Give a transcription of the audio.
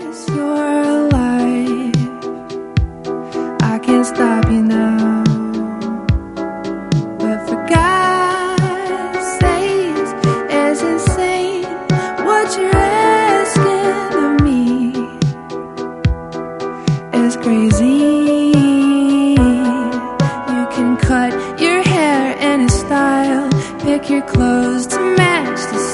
You're alive. I can't stop you now. But for God's sakes, it's insane what you're asking of me. It's crazy. You can cut your hair in a style, pick your clothes to match the